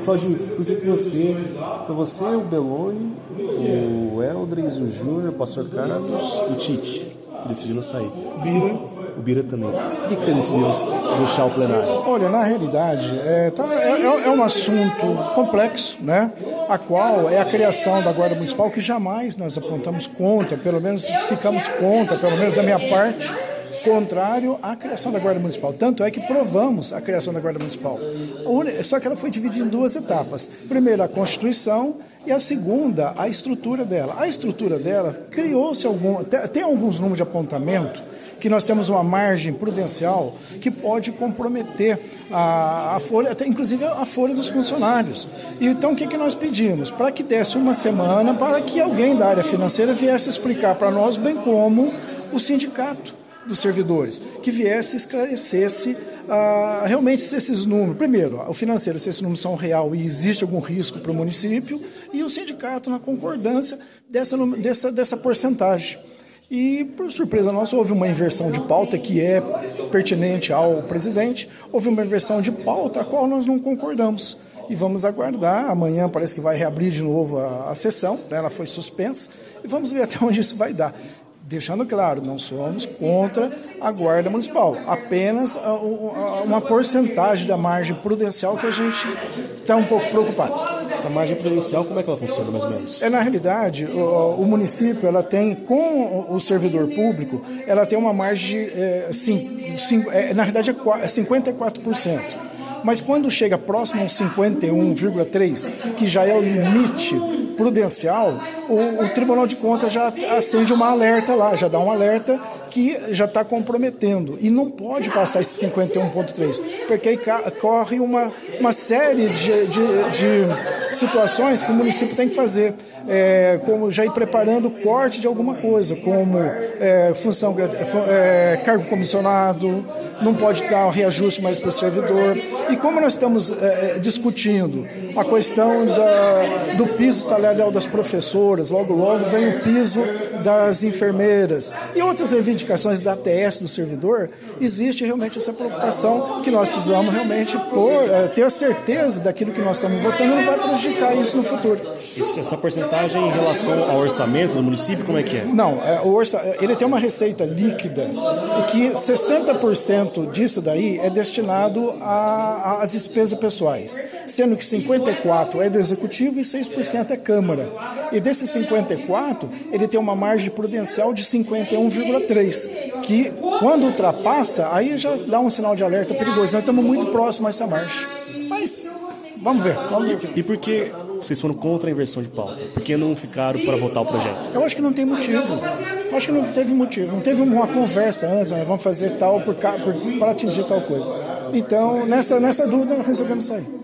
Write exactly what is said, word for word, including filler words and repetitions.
Claudinho, por que que você, foi você, o Belloni, o Eldres, o Júnior, o Pastor Carlos e o Tite que decidiram sair? Bira. O Bira também. Por que que você decidiu deixar o plenário? Olha, na realidade, é, tá, é, é um assunto complexo, né? A qual é a criação da Guarda Municipal, que jamais nós apontamos contra, pelo menos ficamos contra, pelo menos da minha parte, contrário à criação da Guarda Municipal. Tanto é que provamos a criação da Guarda Municipal. Só que ela foi dividida em duas etapas. Primeiro, a Constituição, e a segunda, a estrutura dela. A estrutura dela criou-se algum... Tem alguns números de apontamento que nós temos uma margem prudencial que pode comprometer a, a folha, até inclusive a folha dos funcionários. E então o que, que nós pedimos? Para que desse uma semana para que alguém da área financeira viesse explicar para nós, bem como o sindicato dos servidores, que viesse e esclarecesse ah, realmente se esses números, primeiro, o financeiro, se esses números são real e existe algum risco para o município, e o sindicato na concordância dessa, dessa, dessa porcentagem. E, por surpresa nossa, houve uma inversão de pauta que é pertinente ao presidente, houve uma inversão de pauta a qual nós não concordamos. E vamos aguardar, amanhã parece que vai reabrir de novo a, a sessão, né? Ela foi suspensa, e vamos ver até onde isso vai dar. Deixando claro, não somos contra a Guarda Municipal, apenas a, a, uma porcentagem da margem prudencial que a gente está um pouco preocupado. Essa margem prudencial, como é que ela funciona, mais ou menos? É, na realidade, o, o município, ela tem, com o servidor público, ela tem uma margem, é, sim, sim, é, na realidade, é cinquenta e quatro por cento. Mas quando chega próximo a uns cinquenta e um vírgula três por cento, que já é o limite prudencial, o, o Tribunal de Contas já acende uma alerta lá, já dá um alerta que já está comprometendo. E não pode passar esse cinquenta e um vírgula três por cento, porque aí corre uma, uma série de, de, de situações que o município tem que fazer, é, como já ir preparando o corte de alguma coisa, como é, função, é, cargo comissionado, não pode dar um reajuste mais para o servidor. E como nós estamos é, discutindo a questão da, do piso salarial das professoras, logo logo vem o piso das enfermeiras e outras reivindicações da A T S do servidor, existe realmente essa preocupação que nós precisamos realmente por, é, ter a certeza daquilo que nós estamos votando não vai prejudicar isso no futuro. Essa porcentagem em relação ao orçamento do município, como é que é? Não, é, o orça, ele tem uma receita líquida e que sessenta por cento disso daí é destinado a, a despesas pessoais, sendo que cinquenta e quatro por cento é do Executivo e seis por cento é Câmara. E desses cinquenta e quatro por cento, ele tem uma margem prudencial de cinquenta e um vírgula três por cento, que quando ultrapassa, aí já dá um sinal de alerta perigoso. Nós estamos muito próximos a essa margem. Mas, vamos ver. Vamos ver. E por que vocês foram contra a inversão de pauta? Por que não ficaram para votar o projeto? Eu acho que não tem motivo. Eu acho que não teve motivo. Não teve uma conversa antes, né? Vamos fazer tal para atingir tal coisa. Então, nessa, nessa dúvida, nós resolvemos sair.